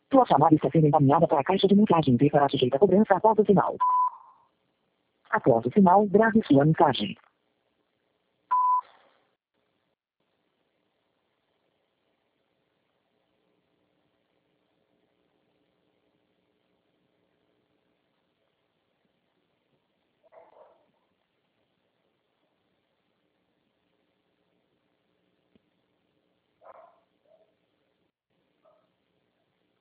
Sua chamada está sendo encaminhada para a caixa de mensagem e será sujeita a cobrança após o sinal. Após o sinal, grave sua mensagem.